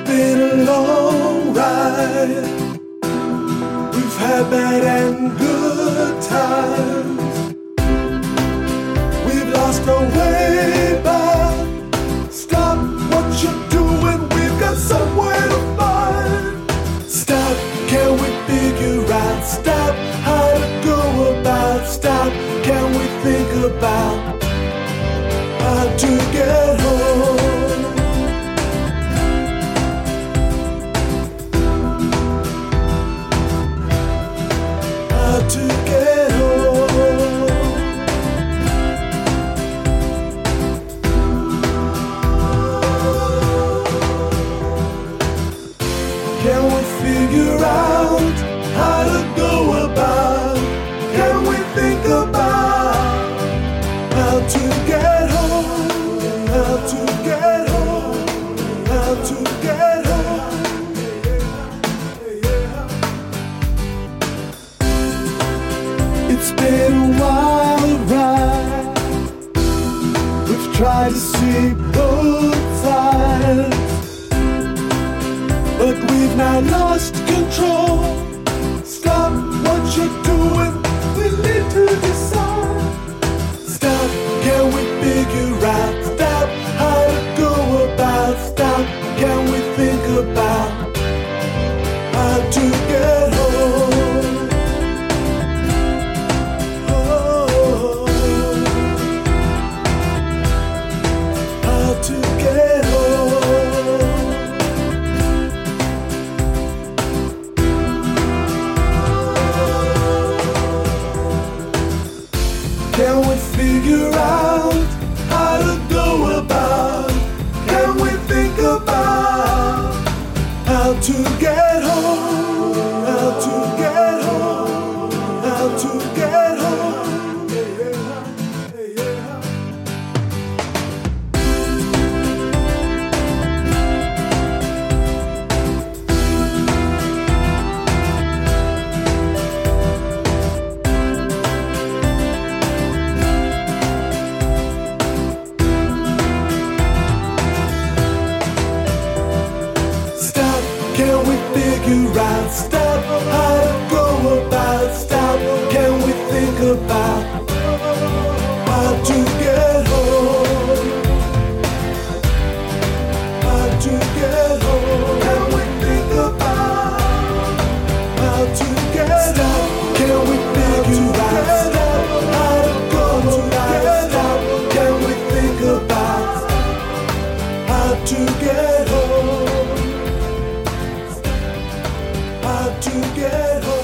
been a long ride. We've had bad and good times. We've lost our way back. Stop what you're doing, we've got somewhere to find. Stop, can we figure out? Stop, how to go about? Stop, can we think about how to get home? To get home. Can we figure out how to go about? Can we think about how to get home? How to get home? How to get home? It's been a wild ride. We've tried to see both sides, but we've now lost control. Stop what you're doing, we need to decide. Stop, can we figure out? Stop, how to go about? Stop, can we think about how to get home? To get home. Can we figure out how to go about? Can we think about how to get home? How to get home? How to get home? Can we figure out? Stop, how to go about? Stop, can we think about how to get home? How to get home? Can we think about how to get stop? Can we figure out? Stop, how to go about? Stop, can we think about how to get home? To get home.